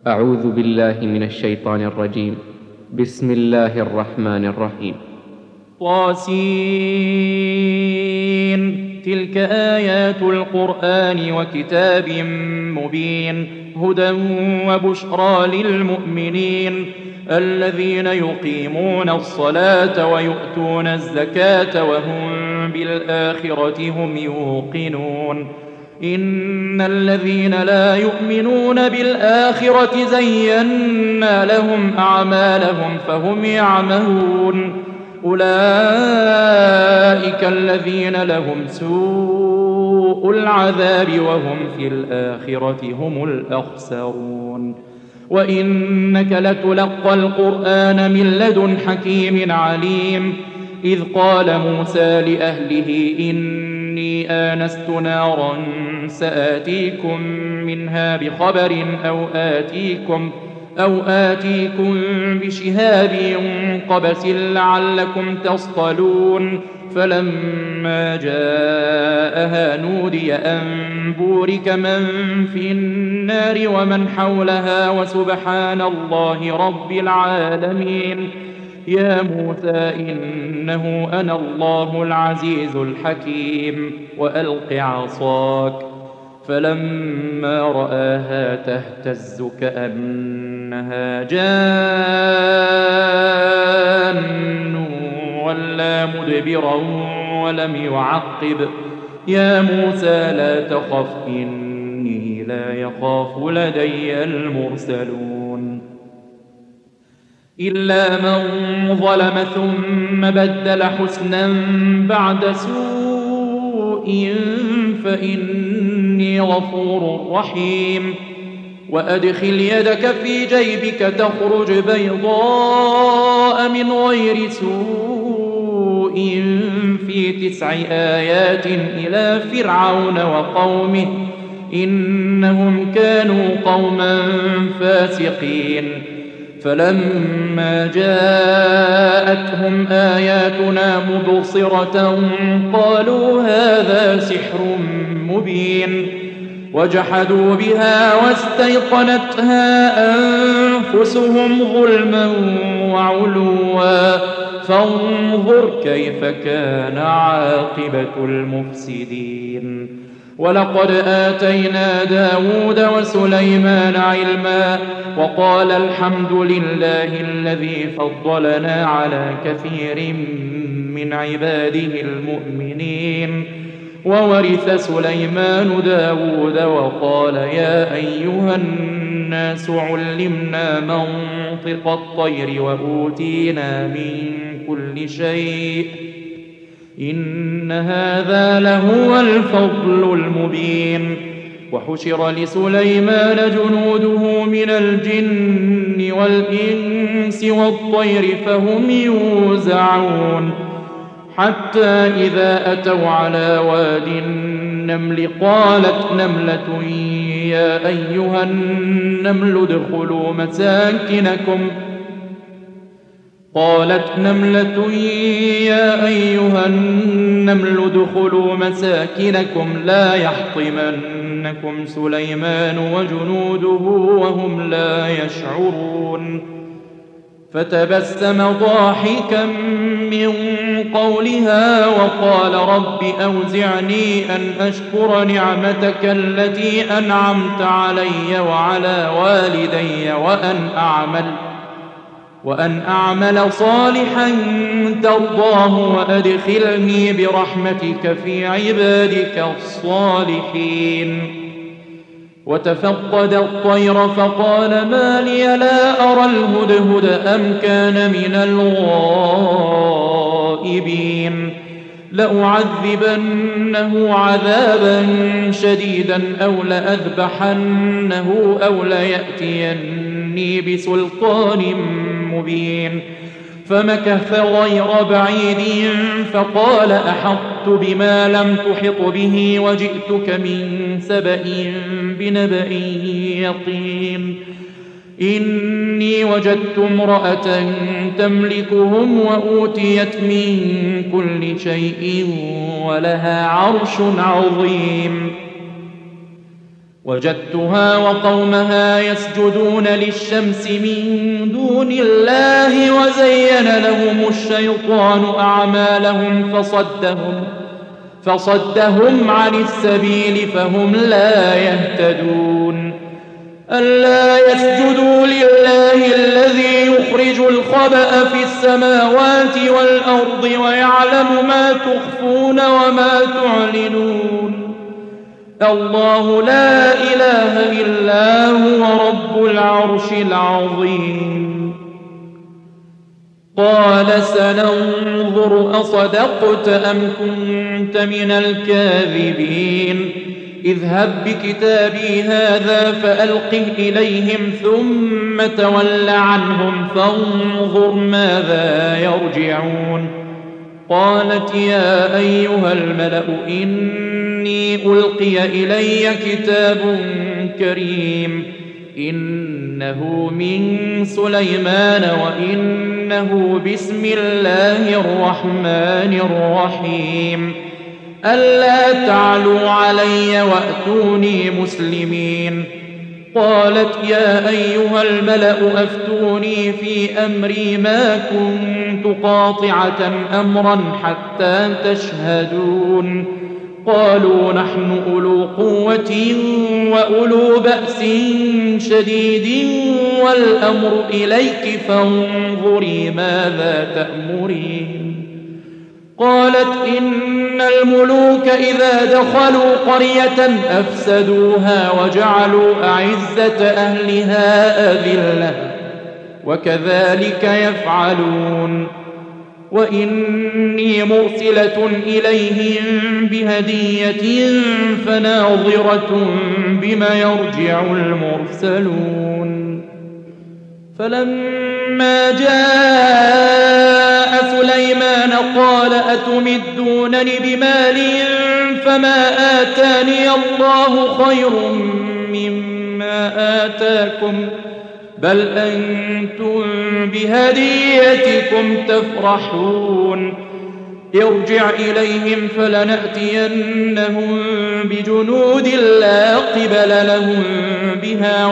أعوذ بالله من الشيطان الرجيم. بسم الله الرحمن الرحيم. طاسين. تلك آيات القرآن وكتاب مبين، هدى وبشرى للمؤمنين الذين يقيمون الصلاة ويؤتون الزكاة وهم بالآخرة هم يوقنون. إن الذين لا يؤمنون بالآخرة زينا لهم أعمالهم فهم يعمهون. أولئك الذين لهم سوء العذاب وهم في الآخرة هم الأخسرون. وإنك لتلقى القرآن من لدن حكيم عليم. إذ قال موسى لأهله إني آنست نارا سآتيكم منها بخبر أو آتيكم بشهاب قبس لعلكم تصطلون. فلما جاءها نودي أن بورك من في النار ومن حولها وسبحان الله رب العالمين. يا موسى إنه أنا الله العزيز الحكيم وألق عصاك. فلما رآها تهتز كأنها جان ولا مدبرا ولم يعقب. يا موسى لا تخف إني لا يخاف لدي المرسلون. إلا من ظلم ثم بدل حسنا بعد سوء فإني غفور رحيم. وأدخل يدك في جيبك تخرج بيضاء من غير سوء في 9 آيات إلى فرعون وقومه إنهم كانوا قوما فاسقين. فلما جاءتهم آياتنا مبصرة قالوا هذا سحر مبين. وجحدوا بها واستيقنتها أنفسهم ظلما وعلوا فانظر كيف كان عاقبة المفسدين. ولقد آتينا داود وسليمان علما وقال الحمد لله الذي فضلنا على كثير من عباده المؤمنين. وورث سليمان داود وقال يا أيها الناس علمنا منطق الطير وأوتينا من كل شيء إن هذا لهو الفضل المبين. وحشر لسليمان جنوده من الجن والإنس والطير فهم يوزعون. حتى إذا أتوا على واد النمل قالت نملة يا أيها النمل ادخلوا مساكنكم لا يحطمنكم سليمان وجنوده وهم لا يشعرون. فتبسم ضاحكا من قولها وقال رب أوزعني أن أشكر نعمتك التي أنعمت علي وعلى والدي وأن أعمل صالحا ترضاه وأدخلني برحمتك في عبادك الصالحين. وتفقد الطير فقال ما لي لا أرى الهدهد أم كان من الغائبين. لأعذبنه عذابا شديدا أو لأذبحنه أو ليأتيني بسلطان مبين. فمكث غير بعيد فقال أحطت بما لم تحط به وجئتك من سبأ بنبأ يقين. إني وجدت امرأة تملكهم وأوتيت من كل شيء ولها عرش عظيم. وجدتها وقومها يسجدون للشمس من دون الله وزين لهم الشيطان أعمالهم فصدهم عن السبيل فهم لا يهتدون ألا يسجدوا لله الذي يخرج الخبأ في السماوات والأرض ويعلم ما تخفون وما تعلنون الله لا إله إلا هو رب العرش العظيم قال سننظر أصدقت أم كنت من الكاذبين اذهب بكتابي هذا فألقه إليهم ثم تول عنهم فانظر ماذا يرجعون قالت يا أيها الملأ إني ألقي إلي كتاب كريم إنه من سليمان وإنه بسم الله الرحمن الرحيم ألا تعلوا علي وأتوني مسلمين قالت يا أيها الملأ أفتوني في أمري ما كنت قاطعة أمرا حتى تشهدون قالوا نحن أولو قوة وأولو بأس شديد والأمر إليك فانظري ماذا تأمرين قالت إن الملوك إذا دخلوا قرية أفسدوها وجعلوا أعزة أهلها أذلة وكذلك يفعلون وإني مرسلة إليهم بهدية فناظرة بما يرجع المرسلون فلما جاء سليمان قال أتمدونني بمال فما آتاني الله خير مما آتاكم بل أنتم بهديتكم تفرحون ارجع إليهم فلنأتينهم بجنود لا قبل لهم بها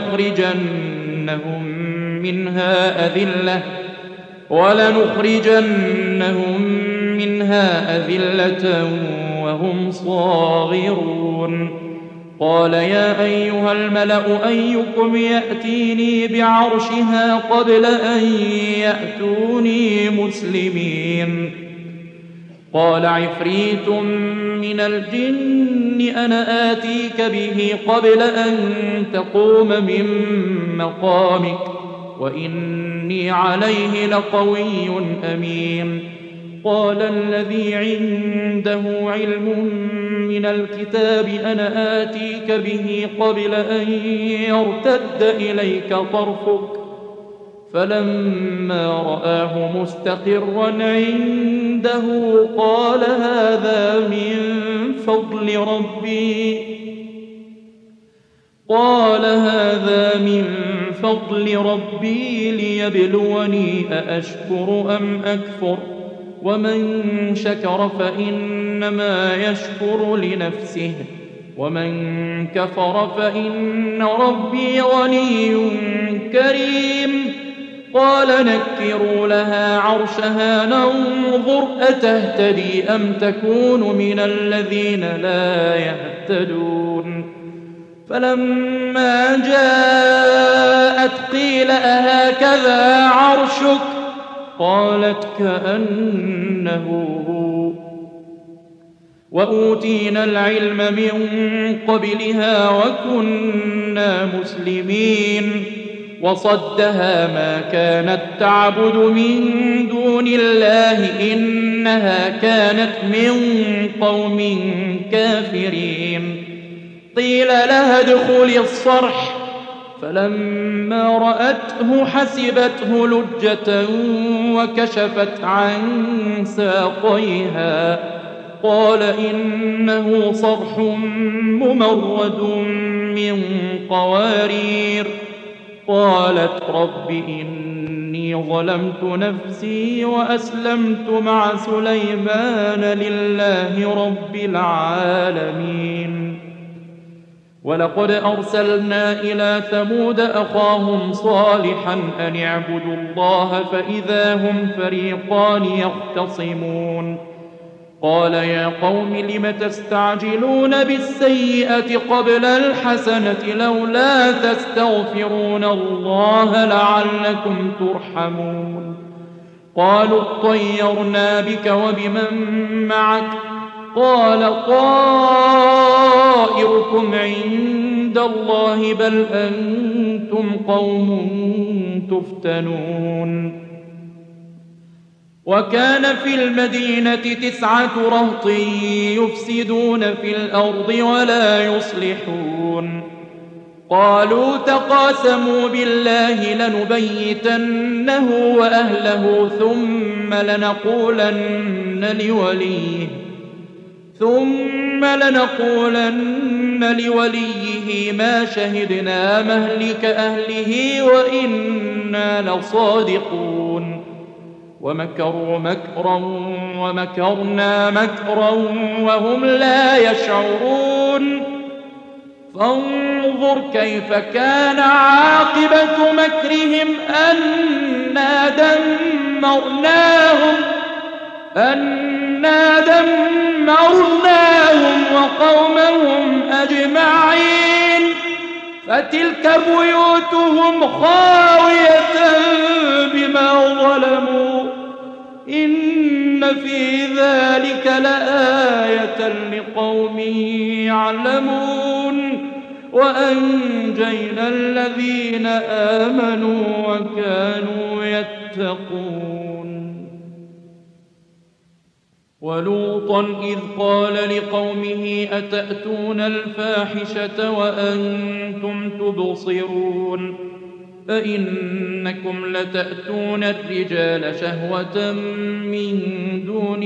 ولنخرجنهم منها أذلة وهم صاغرون قال يا أيها الملأ أيكم يأتيني بعرشها قبل أن يأتوني مسلمين قال عفريت من الجن أنا آتيك به قبل أن تقوم من مقامك وإني عليه لقوي أمين قال الذي عنده علم من الكتاب أنا آتيك به قبل أن يرتد إليك طرفك فلما رآه مستقرا عنده قال هذا من فضل ربي ليبلوني أأشكر أم أكفر ومن شكر فإنما يشكر لنفسه ومن كفر فإن ربي غني كريم قال نكروا لها عرشها ننظر أتهتدي أم تكون من الذين لا يهتدون فلما جاءت قيل أهكذا عرشك قالت كأنه هو وأوتينا العلم من قبلها وكنا مسلمين وصدها ما كانت تعبد من دون الله إنها كانت من قوم كافرين قيل لها ادخلي الصرح فلما رأته حسبته لجة وكشفت عن ساقيها قال إنه صرح ممرد من قوارير قالت رب إني ظلمت نفسي وأسلمت مع سليمان لله رب العالمين ولقد أرسلنا إلى ثمود أخاهم صالحا أن اعبدوا الله فإذا هم فريقان يختصمون قال يا قوم لم تستعجلون بالسيئة قبل الحسنة لولا تستغفرون الله لعلكم ترحمون قالوا اطيرنا بك وبمن معك قال طائركم عند الله بل أنتم قوم تفتنون وكان في المدينة 9 رهط يفسدون في الأرض ولا يصلحون قالوا تقاسموا بالله لنبيتنه وأهله ثم لنقولن لوليه ما شهدنا مهلك أهله وإنا لصادقون ومكروا مكرا ومكرنا مكرا وهم لا يشعرون فانظر كيف كان عاقبة مكرهم أنا دمرناهم وقومهم أجمعين فتلك بيوتهم خاوية بما ظلموا إن في ذلك لآية لقوم يعلمون وأنجينا الذين آمنوا وكانوا يتقون ولوطا إذ قال لقومه أتأتون الفاحشة وأنتم تبصرون أئنكم لتأتون الرجال شهوة من دون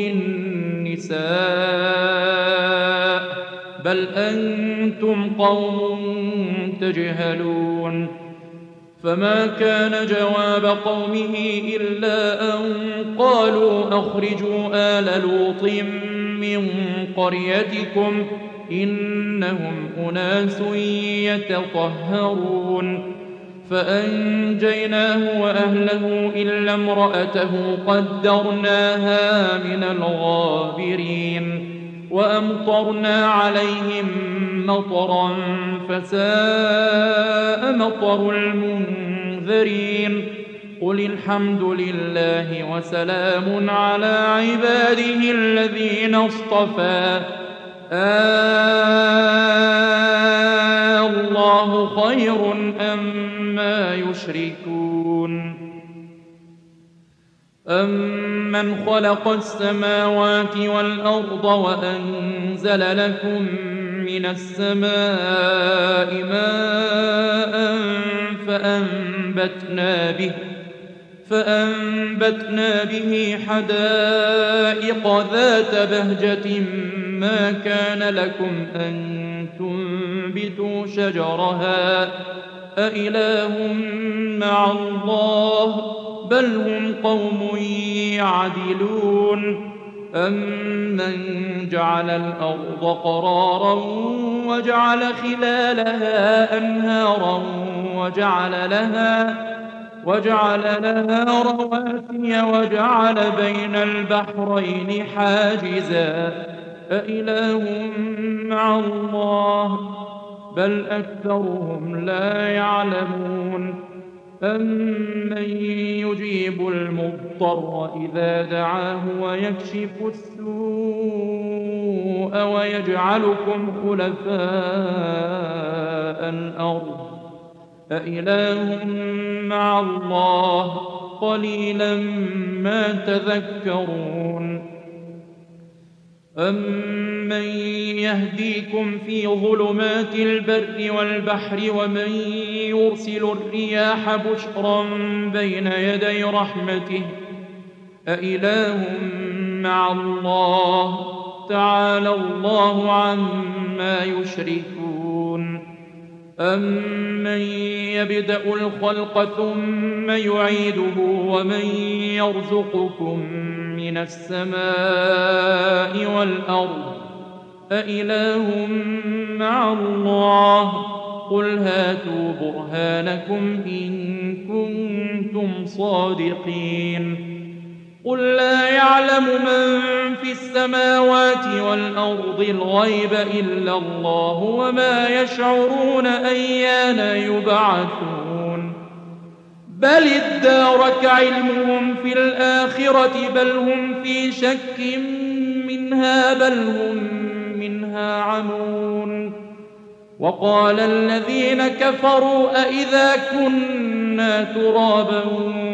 النساء بل أنتم قوم تجهلون فما كان جواب قومه إلا أن قالوا أخرجوا آل لوط من قريتكم إنهم أناس يتطهرون فأنجيناه وأهله إلا امرأته قدرناها من الغابرين وأمطرنا عليهم مطرا فساء مطر المنذرين قل الحمد لله وسلام على عباده الذين اصطفى الله خير أما يشركون أمن خلق السماوات والأرض وأنزل لكم من السماء ماء فأنبتنا به حدائق ذات بهجة ما كان لكم أن تنبتوا شجرها أإله مع الله بل هم قوم يعدلون أمن جعل الأرض قرارا وجعل خلالها أنهارا وجعل لها رواسي وجعل بين البحرين حاجزا أإله مع الله بل أكثرهم لا يعلمون أمن يجيب المضطر إذا دعاه ويكشف السوء ويجعلكم خلفاء الأرض أإله مع الله قليلا ما تذكرون أمن يهديكم في ظلمات البر والبحر ومن يرسل الرياح بشرا بين يدي رحمته أإله مع الله تعالى الله عما يشركون أمن يبدأ الخلق ثم يعيده ومن يرزقكم من السماء والأرض أإله مع الله قل هاتوا برهانكم إن كنتم صادقين قل لا يعلم من في السماوات والأرض الغيب إلا الله وما يشعرون أيان يبعثون بل ادارك علمهم في الآخرة بل هم في شك منها بل هم منها عمون وقال الذين كفروا أإذا كنا ترابا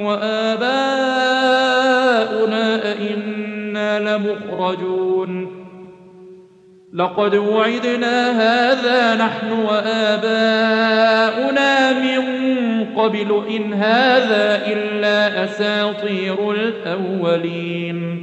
وآباؤنا أئنا لمخرجون لقد وعدنا هذا نحن وآباؤنا من قبل إن هذا إلا أساطير الأولين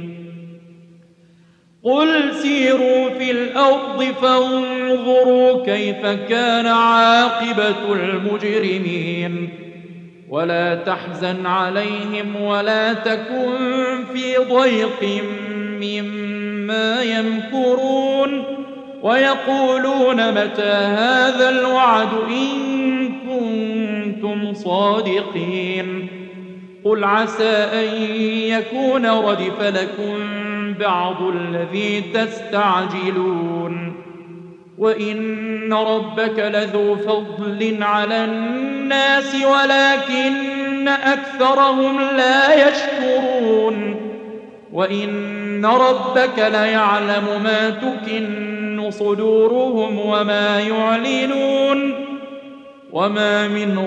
قل سيروا في الأرض فانظروا كيف كان عاقبة المجرمين ولا تحزن عليهم ولا تكن في ضيق مما يمكرون ويقولون متى هذا الوعد إن كنتم صادقين قل عسى أن يكون ردف لكم بعض الذي تستعجلون وإن ربك لذو فضل على الناس ولكن أكثرهم لا يشكرون وإن ربك ليعلم ما تكن صدورهم وما يعلنون وما من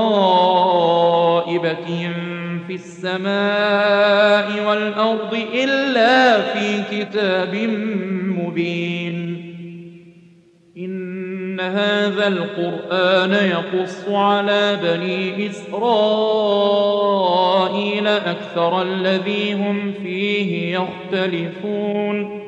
غائبة في السماء والأرض إلا في كتاب مبين إن هذا القرآن يقص على بني إسرائيل أكثر الذي هم فيه يختلفون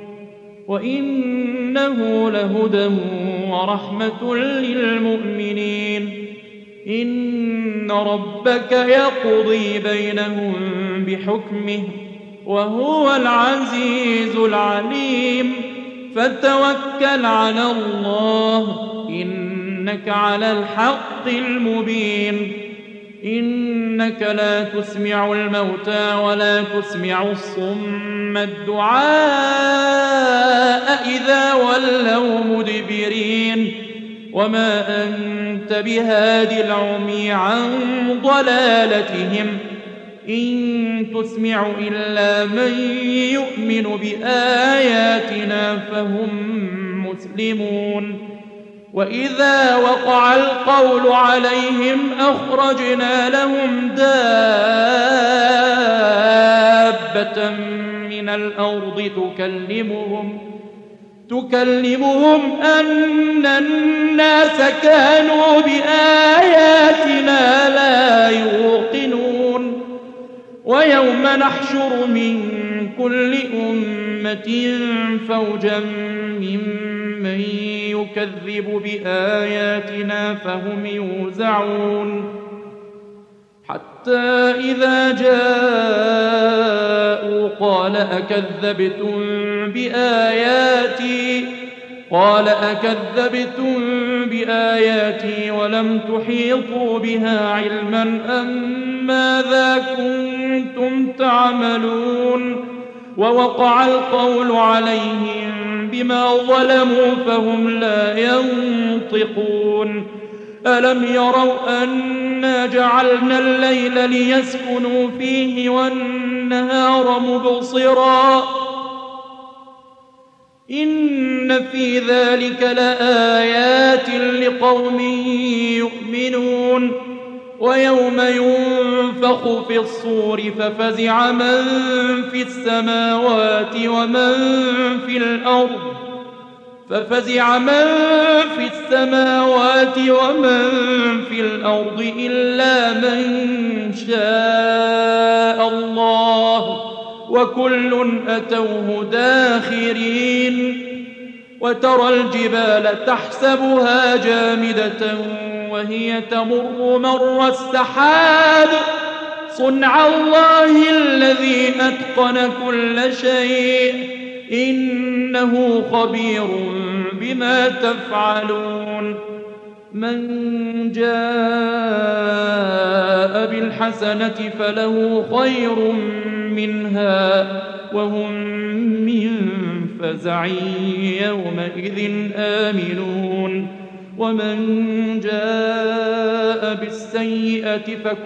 وإنه لهدى ورحمة للمؤمنين إن ربك يقضي بينهم بحكمه وهو العزيز العليم فتوكل على الله إنك على الحق المبين إنك لا تسمع الموتى ولا تسمع الصم الدعاء إذا ولوا مدبرين وما أنت بهاد العمي عن ضلالتهم إن تسمع إلا من يؤمن بآياتنا فهم مسلمون وإذا وقع القول عليهم أخرجنا لهم دابة من الأرض تكلمهم أن الناس كانوا بآياتنا لا يوقنون ويوم نحشر من كل أمة فوجا ممن يكذب بآياتنا فهم يوزعون حتى إذا جاءوا قال أكذبتم بآياتي ولم تحيطوا بها علما أم ماذا كنتم تعملون ووقع القول عليهم بما ظلموا فهم لا ينطقون ألم يروا أنا جعلنا الليل ليسكنوا فيه والنهار مبصرا إن في ذلك لآيات لقوم يؤمنون ويوم ينفخ في الصور ففزع من في السماوات ومن في الأرض إلا من شاء الله وكل أتوه داخرين وترى الجبال تحسبها جامدة وهي تمر مر السحاب صنع الله الذي أتقن كل شيء إنه خبير بما تفعلون من جاء بالحسنة فله خير منها وهم من فزع يومئذ آمنون ومن جاء بالسيئة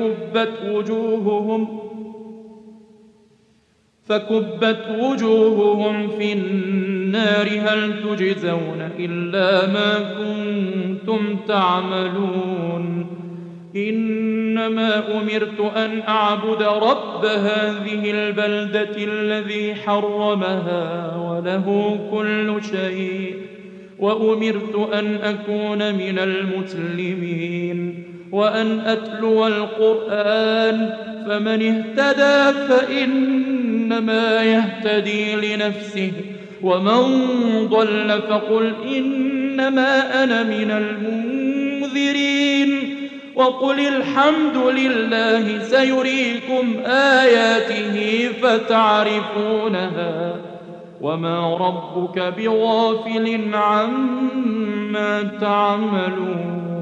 فكبت وجوههم في النار هل تجزون إلا ما كنتم تعملون إنما أمرت أن أعبد رب هذه البلدة الذي حرمها وله كل شيء وأمرت أن أكون من المسلمين وأن أتلو القرآن فمن اهتدى فإنما يهتدي لنفسه ومن ضل فقل إنما أنا من المنذرين وقل الحمد لله سيريكم آياته فتعرفونها وما ربك بغافل عما تعملون